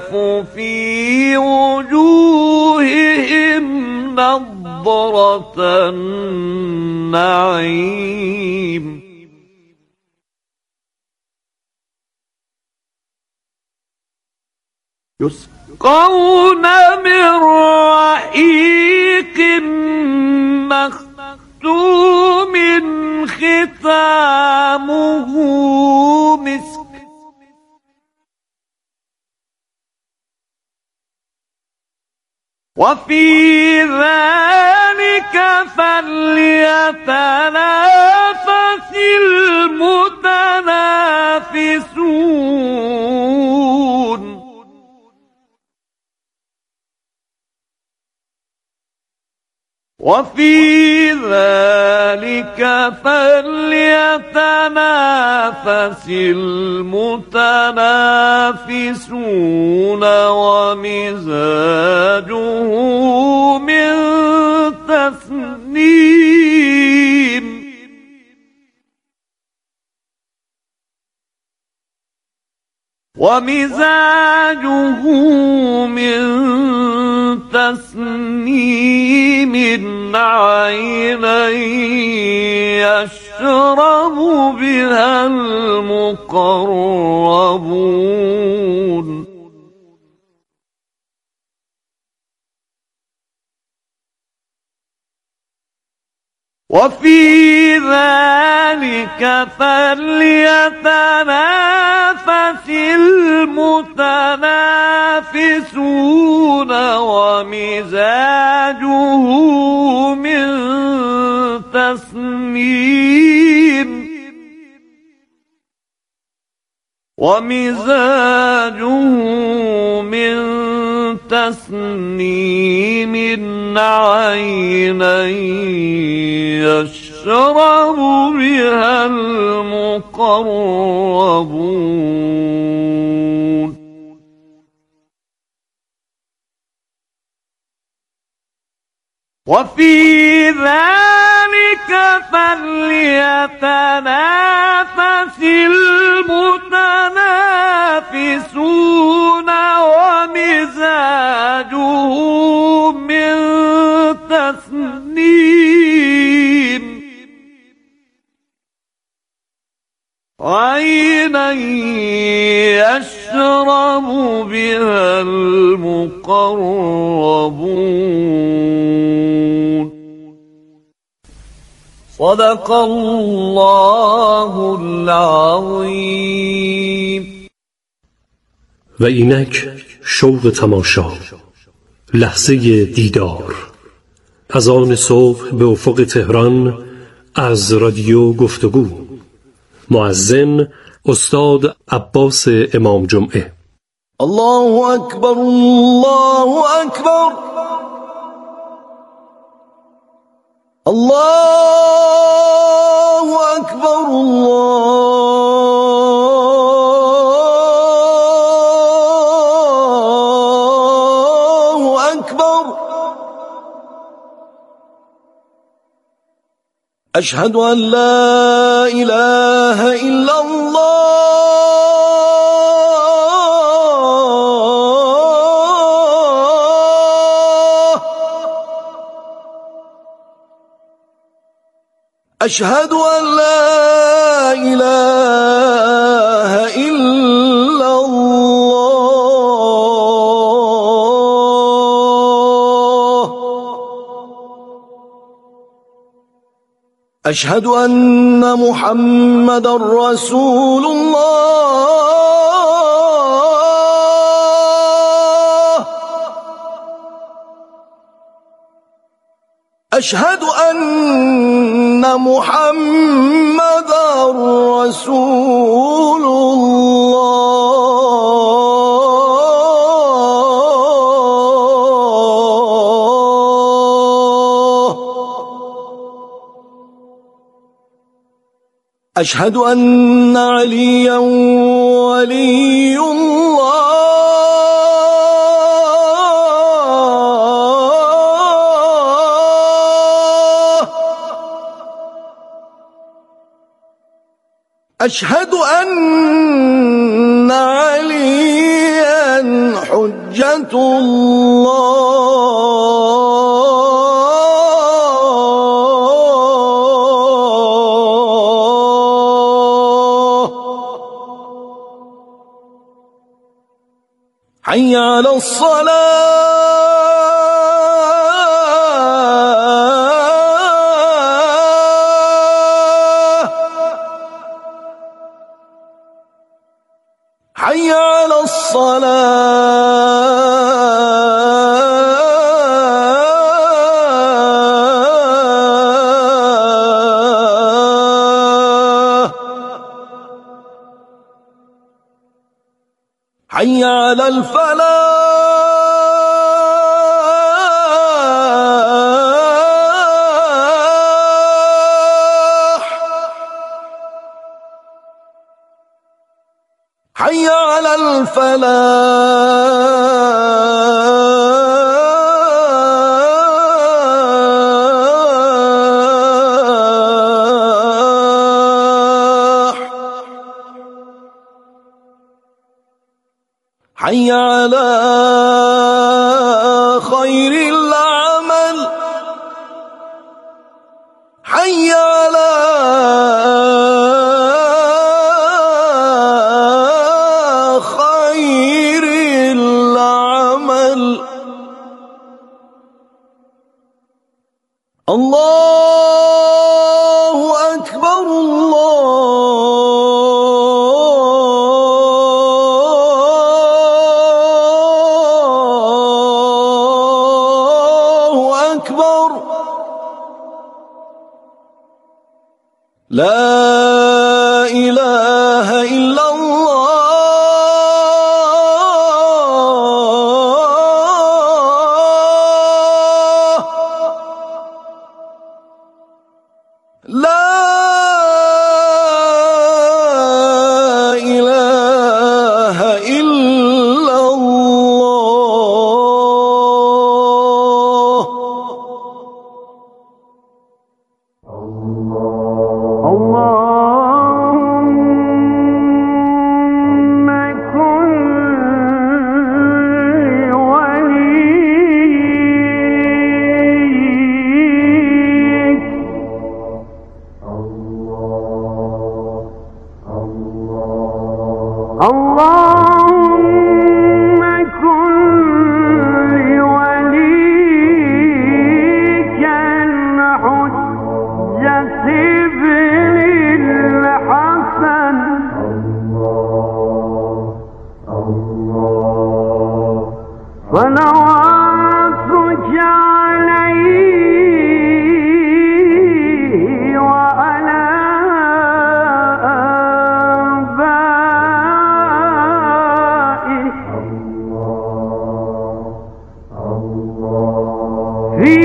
تعرف في وجوههم نضرة النعيم يسقون من رحيق مختوم ختامه مسك وفي ذلك فليتنافس المتنافسون وفي ذلك فليتنافس المتنافسون ومزاجه من تسنيم ومزاجه من تسنيم عينا يشرب بها المقربون وفي ذلك فليتنافس المتنافسون ومزاجه من تسنيم عينا يشرب بها المقربون وفي ذلك فليتنافس المتنافسون ومزاجه من تسنيم عينا يشرب بها المقربون صدق الله العظیم. و اینک شوق تماشا، لحظه دیدار، از آن صبح به افق تهران از رادیو گفتگو. مؤذن استاد عباس امام جمعه. الله اکبر الله اکبر الله اکبر الله اکبر اشهد ان لا اله الا الله أشهد أن لا إله إلا الله أشهد أن محمد رسول الله أشهد أن محمد رسول الله أشهد أن عليا ولي الله أشهد أن عليا حجة الله حي على الصلاة حي على الصلاة حي على الفلاح حي على الفلاح حي على خير العمل حي على خير العمل الله أكبر الله أكبر لا إله إلا الله لا إله إلا الله اللهم كن وليك اللهم كن لوليك الحجة ابن الحسن صلواتك عليه وعلى في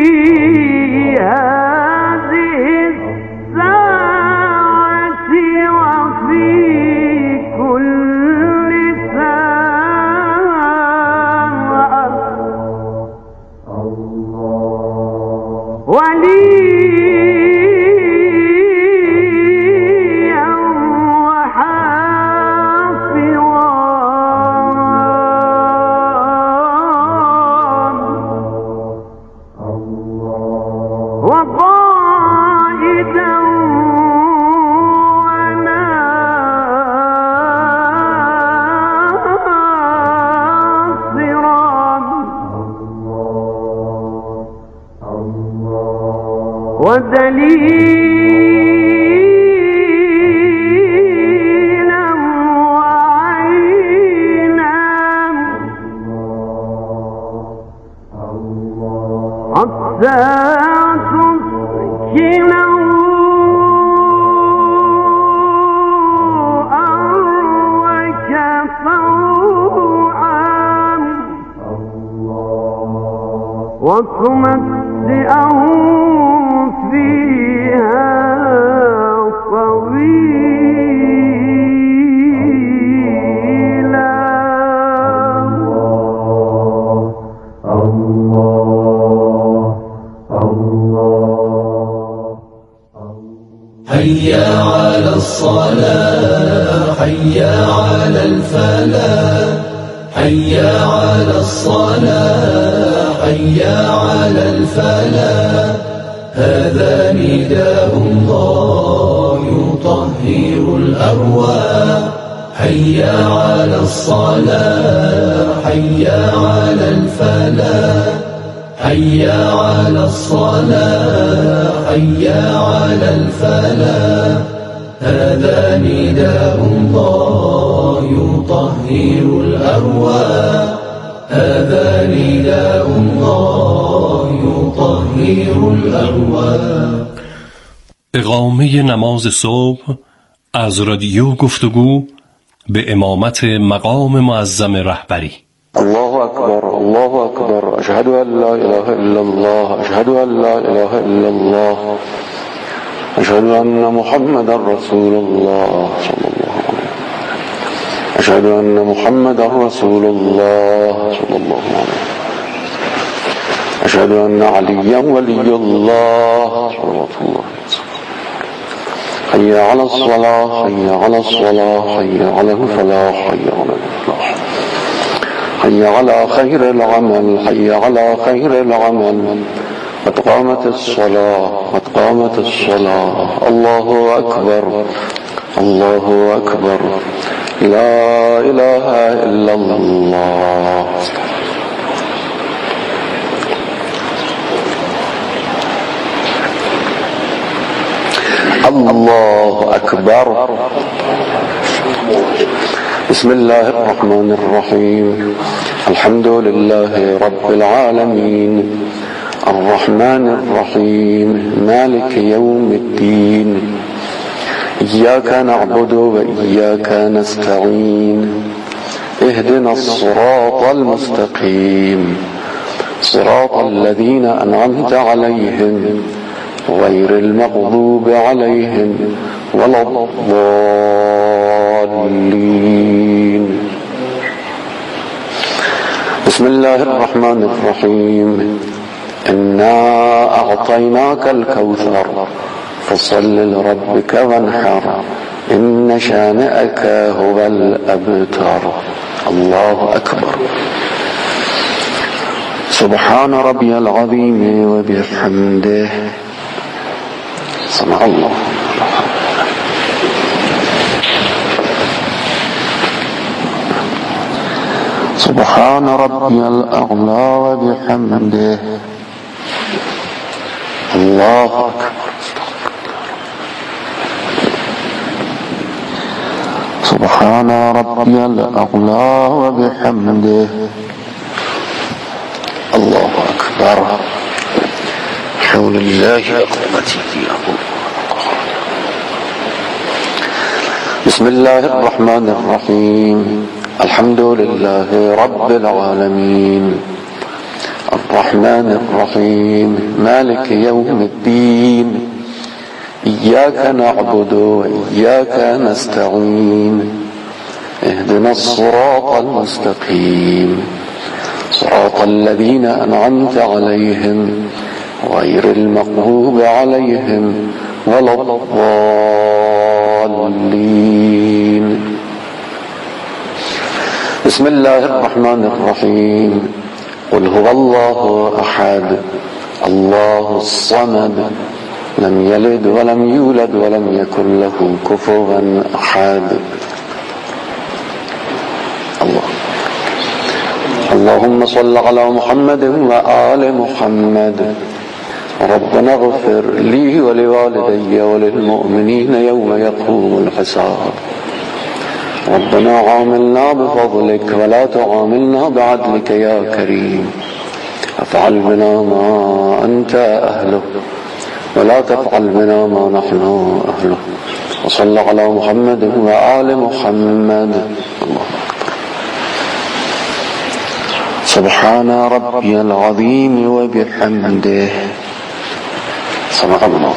هذه الساعة وفي كل ساعة وليا وحافظا وقائدا وناصرا ودليلا وعينا حتى تسكنه أرضك طوعا وتمتعه فيها طويلا حي على الصلاة حي على الفلاح حي على الصلاة حي على الفلاح هذا نداء الله يطهر الأرواح حي على الصلاة حي على الفلاح حي على الصلاة حي على الفلاح هذا نداء الله يطهر الأرواح هذا نداء الله يطهر الأرواح. اقامه نماز صبح از رادیو گفتگو به امامت مقام معظم رهبری. الله أكبر الله أكبر أشهد أن لا إله إلا الله أشهد أن لا إله إلا الله أشهد أن محمد رسول الله صلى الله عليه وسلم أشهد أن محمد رسول الله صلى الله عليه وسلم أشهد أن عليا ولي الله صلى الله عليه وسلم حي على الصلاة حي على الصلاة حي على الفلاح حي على الفلاح حي على خير العمل حي على خير العمل قد قامت الصلاة قد قامت الصلاة الله أكبر الله أكبر لا إله إلا الله. الله أكبر. بسم الله الرحمن الرحيم الحمد لله رب العالمين الرحمن الرحيم مالك يوم الدين إياك نعبد وإياك نستعين اهدنا الصراط المستقيم صراط الذين أنعمت عليهم غير المغضوب عليهم ولا الضالين. بسم الله الرحمن الرحيم إنا أعطيناك الكوثر فصل لربك وانحر إن شانئك هو الأبتر. الله أكبر. سبحان ربي العظيم وبحمده سمع الله. سبحان ربي الأعلى وبحمده الله أكبر. سبحان ربي الأعلى وبحمده الله أكبر. حول الله قوتي. بسم الله الرحمن الرحيم الحمد لله رب العالمين الرحمن الرحيم مالك يوم الدين إياك نعبد وإياك نستعين اهدنا الصراط المستقيم صراط الذين أنعمت عليهم غير المغضوب عليهم ولا الضالين. بسم الله الرحمن الرحيم قل هو الله أحد الله الصمد لم يلد ولم يولد ولم يكن له كفوا أحد. الله. اللهم صل على محمد وآل محمد. ربنا اغفر لي ولوالدي وللمؤمنين يوم يقوم الحساب. ربنا عاملنا بفضلك ولا تعاملنا بعدلك يا كريم. افعل بنا ما أنت أهله ولا تفعل بنا ما نحن أهله. وصلى على محمد وآل محمد. الله أكبر. سبحان ربي العظيم وبحمده سمع الله.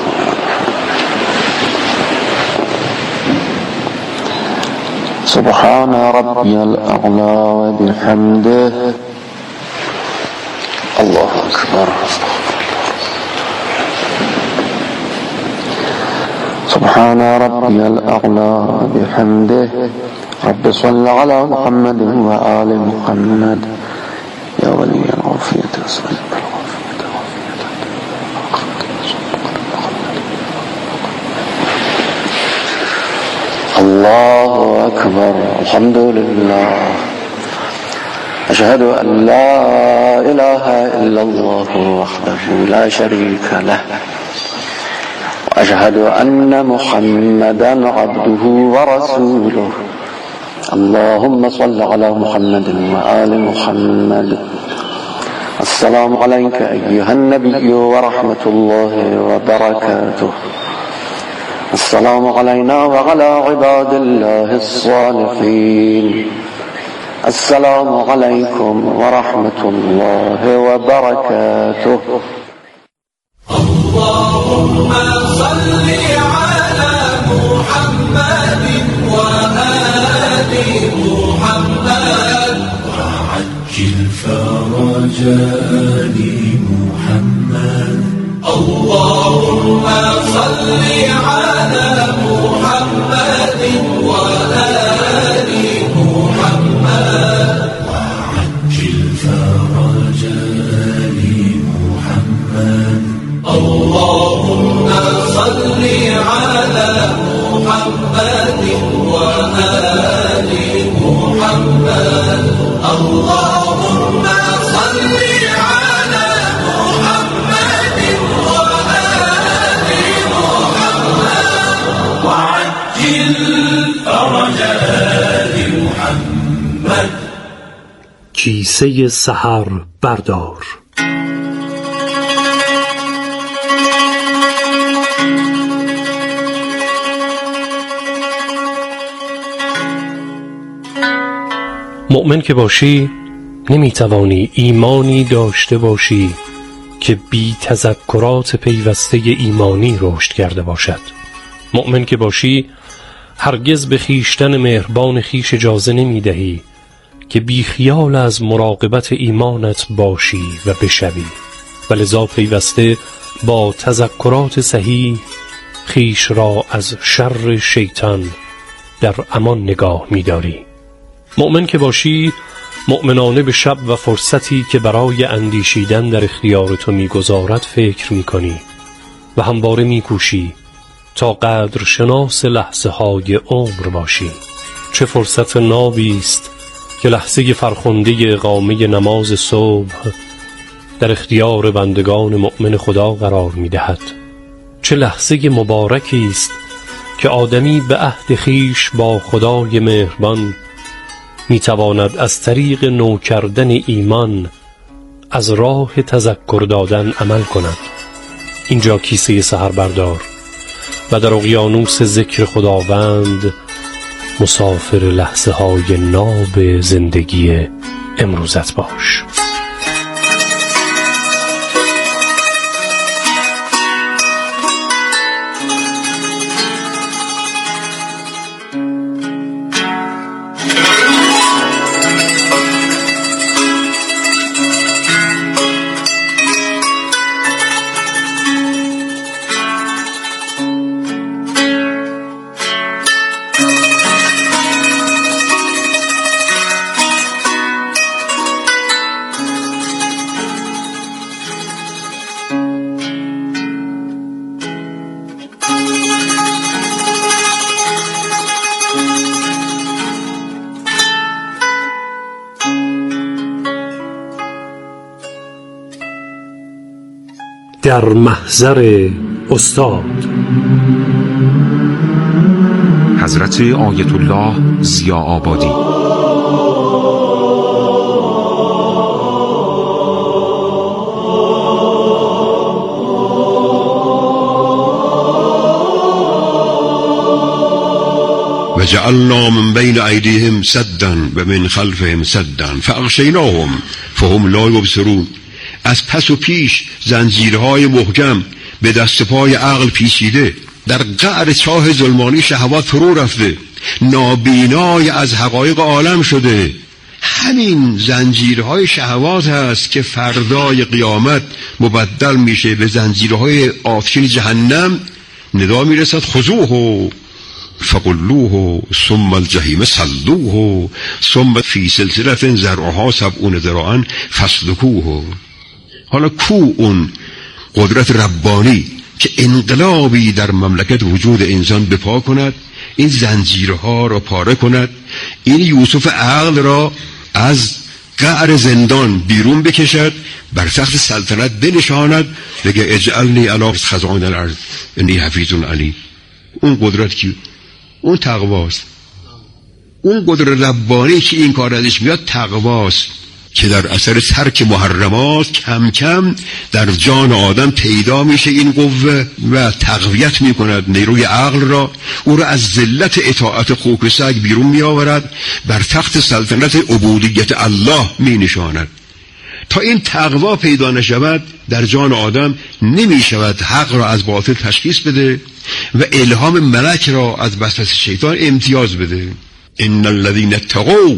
سبحان ربي الأعلى وبحمده الله أكبر. سبحان ربي الأعلى وبحمده رب صل على محمد وآل محمد يا ولي العافية أسألك العافية الله أكبر الحمد لله أشهد أن لا إله إلا الله وحده لا شريك له وأشهد أن محمدا عبده ورسوله اللهم صل على محمد وآل محمد السلام عليك أيها النبي ورحمة الله وبركاته السلام علينا وعلى عباد الله الصالحين السلام عليكم ورحمة الله وبركاته اللهم صل على محمد وآل محمد وعجل فرج آل محمد اللهم صل على محمد وآل محمد وعجل فرج آل محمد اللهم صل على محمد وآل محمد اللهم صل على محمد وآل محمد وعجل فرج آل محمد. کیسه سحر بردار. مؤمن که باشی نمیتوانی ایمانی داشته باشی که بی تذکرات پیوسته ایمانی رشد کرده باشد. مؤمن که باشی هرگز به خویشتن مهربان خویش اجازه نمیدهی که بی خیال از مراقبت ایمانت باشی و بشوی و لذا پیوسته با تذکرات صحیح خویش را از شر شیطان در امان نگاه می‌داری. مؤمن که باشی مؤمنانه به شب و فرصتی که برای اندیشیدن در اختیار تو می‌گذارد فکر می‌کنی و همواره می‌کوشی تا قدر شناس لحظه های عمر باشی. چه فرصت نابی است که لحظه فرخنده اقامه نماز صبح در اختیار بندگان مؤمن خدا قرار می‌دهد. چه لحظه مبارکی است که آدمی به عهد خویش با خدای مهربان می‌تواند از طریق نو کردن ایمان از راه تذکر دادن عمل کند. اینجا کیسه سحر بردار و در اقیانوس ذکر خداوند مسافر لحظه های ناب زندگی امروزت باش. در محضر استاد حضرت آیت الله ضیاء‌آبادی. وجعلنا من بين أيديهم سدا ومن خلفهم سدا فأغشيناهم فهم لا يبصرون. از پس و پیش زنجیرهای محکم به دست پای عقل پیچیده در قعر چاه ظلمانی شهوات فرو رفته، نابینای از حقایق عالم شده. همین زنجیرهای شهوات هست که فردای قیامت مبدل میشه به زنجیرهای آتشین جهنم. ندا میرسد خذوه فقلوه ثم الجحیم صلوه ثم فی سلسلة ذرعها 70 ذراعا فاسلکوه. حالا کو اون قدرت ربانی که انقلابی در مملکت وجود انسان بپا کند، این زنجیرها را پاره کند، این یوسف عقل را از قعر زندان بیرون بکشد، بر تخت سلطنت بنشاند، بگه اجعلنی علی خزائن الارض انی حفیظ علیم. اون قدرت کی؟ اون تقواست. اون قدرت ربانی که این کار ازش میاد تقواست که در اثر ترک محرمات کم کم در جان آدم پیدا میشه این قوه و تقویت میکند نیروی عقل را، او را از ذلت اطاعت خوک سگ بیرون میآورد، بر تخت سلطنت عبودیت الله می نشاند. تا این تقوا پیدا نشود در جان آدم نمیشود حق را از باطل تشخیص بده و الهام ملک را از وسوسه شیطان امتیاز بده. ان الذين اتقوا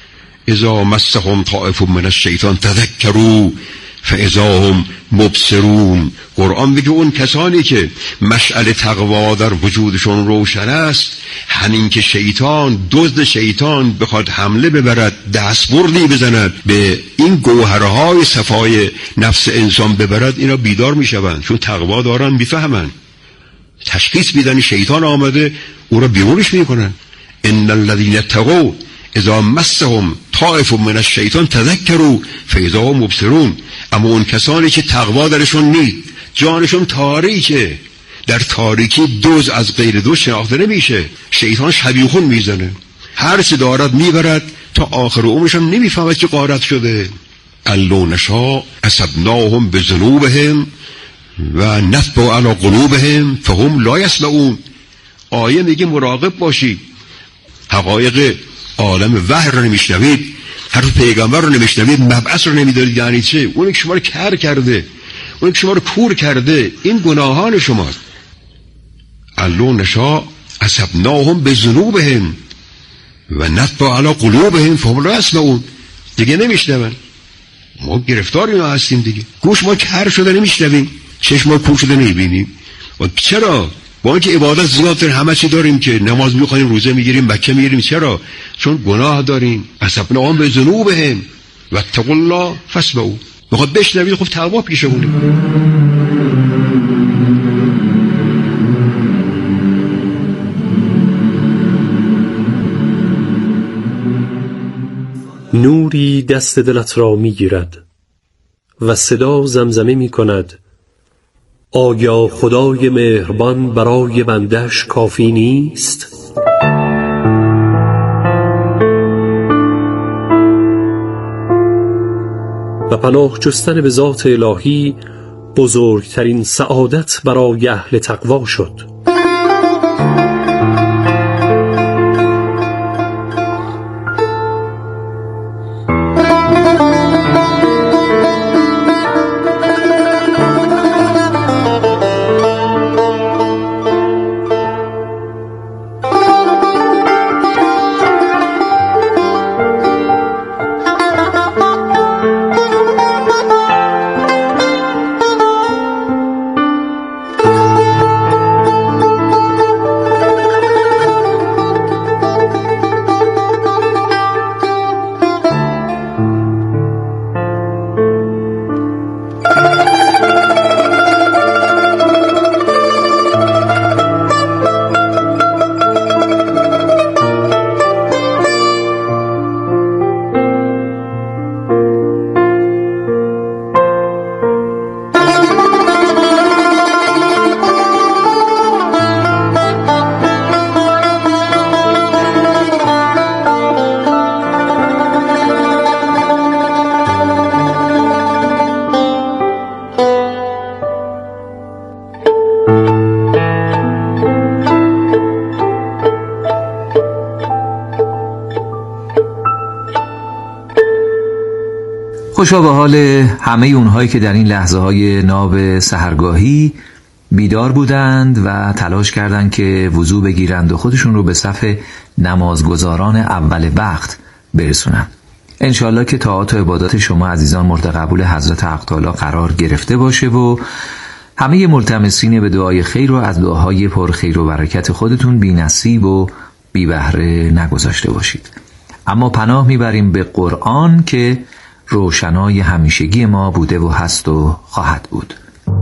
اذا مسهم طائف من الشیطان تذکروا فاذا هم مبصرون. قرآن میگه اون کسانی که مشعل تقوا در وجودشون روشن است، همین که شیطان، دزد شیطان بخواد حمله ببرد، دستبردی بزند به این گوهرهای صفای نفس انسان ببرد، اینا بیدار میشوند چون تقوا دارن، میفهمن، تشخیص میدن شیطان آمده، او را بیرونش میکنن. ان الذين اتقوا اذا مسهم طائف من الشیطان تذکروا فاذا هم مبصرون. اما اون کسانی که تقوا درشون نیست، جانشون تاریکه، در تاریکی دوز از غیر دوز شناخته نمیشه، شیطان شبیخون میزنه، هر چی دارد میبرد تا آخر عمرش هم نمیفهمد که غارت شده. لو نشاء اصبناهم بذنوبهم و نطبع علی قلوبهم فهم لا یسمعون. آیه میگه مراقب باشید، حقایق عالم وحی رو نمیشنوید، حرف پیغمبر رو نمیشنوید، مبعث رو نمیدارید. یعنی چه؟ اونی که شما رو کر کرده، اونی که شما رو کور کرده، این گناهان شماست. لو نشاء اصبناهم بذنوبهم و نطبع علی قلوبهم فهم لا یسمعون. دیگه نمیشنون. ما گرفتار اینا هستیم دیگه، گوش ما کر شده نمیشنویم، چشم ما کور شده نمیبینیم. و چرا؟ با اینکه عبادت زیاد همه چی داریم، که نماز میخونیم، روزه میگیریم، مکه میگیریم، چرا؟ چون گناه داریم. اصبناهم بذنوبهم واتقوا الله فاسمعوا. بخواد بشنوید خب تقوا پیشمونه. نوری دست دلت را میگیرد و صدا زمزمه میکند آیا خدای مهربان برای بندش کافی نیست؟ و پناه جستن به ذات الهی بزرگترین سعادت برای اهل تقوا شد. خوشا به حال همه اونهایی که در این لحظه های ناب سحرگاهی بیدار بودند و تلاش کردند که وضو بگیرند و خودشون رو به صف نمازگزاران اول وقت برسونند. انشالله که طاعات و عبادات شما عزیزان مورد قبول حضرت حق تعالی قرار گرفته باشه و همه ملتمسین به دعای خیر و از دعاهای پر خیر و برکت خودتون بی نصیب و بی بهره نگذاشته باشید. اما پناه میبریم به قرآن که روشنای همیشگی ما بوده و هست و خواهد بود.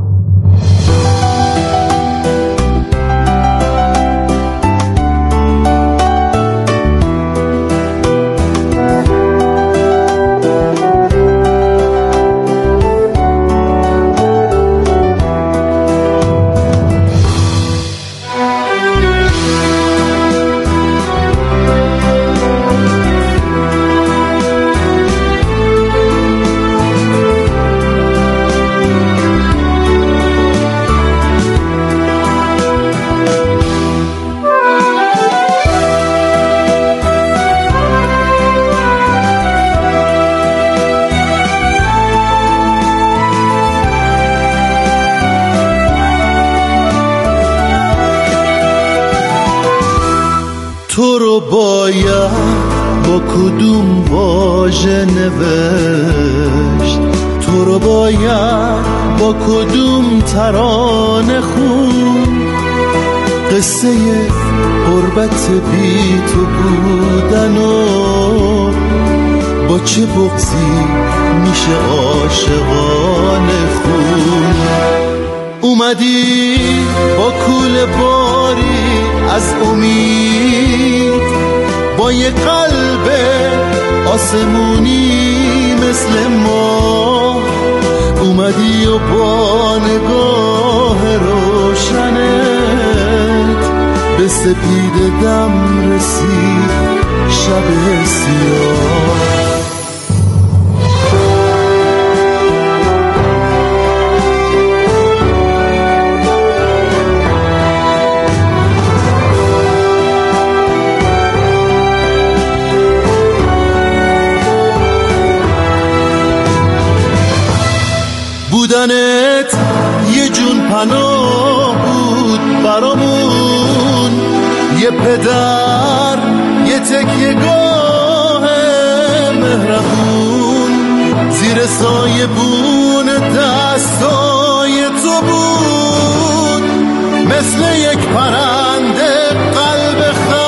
تو رو باید با کدوم واژه نوشت، تو رو باید با کدوم ترانه خون، قصه غربت بی تو بودن و با چه بغضی میشه عاشقانه خون. اومدی با کوله باری از امید، با یه قلب آسمونی مثل ما، اومدی و با نگاه روشنت به سپید دم رسید شب سیاه. بودنت یه جون پناه بود برامون، یه پدر یه تکیه گاه مهربون، زیر سایه بون دستای تو بود، مثل یک پرنده قلب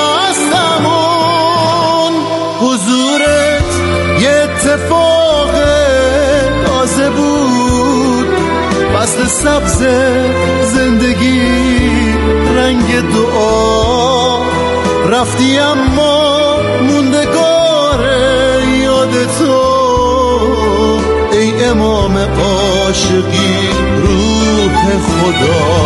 خستمون. حضورت یه اتفاق تازه بود، فصل سبز زندگی رنگ دعا، رفتی اما موندگار یاد تو، ای امام عاشقی روح خدا.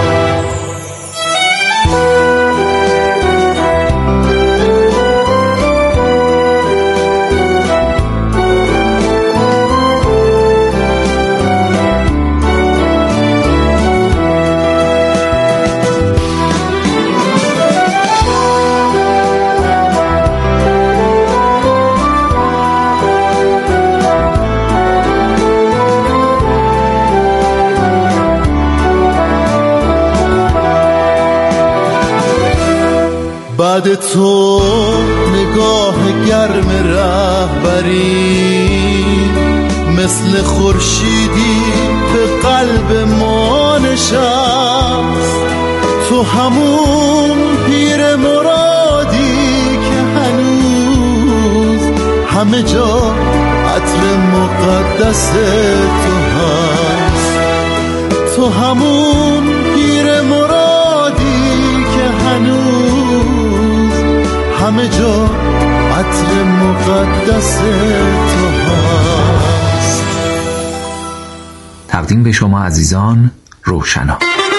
بعد تو نگاه گرم رهبری، مثل خورشیدی به قلب ما نشست. تو همون پیر مرادی که هنوز همه جا عطر مقدس تو هست. تو همون پیر مرادی که هنوز همه جا عطر مقدس تو هست. تقدیم به شما عزیزان روشنا.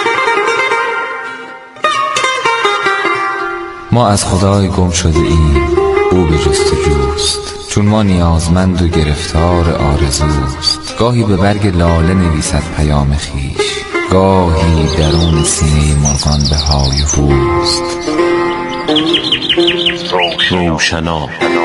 ما از خدای گم شده ایم، او به جستجوست، چون ما نیازمند و گرفتار آرزوست. گاهی به برگ لاله نویسد پیام خیش، گاهی درون سینه مرغان به های هوست. روشنا.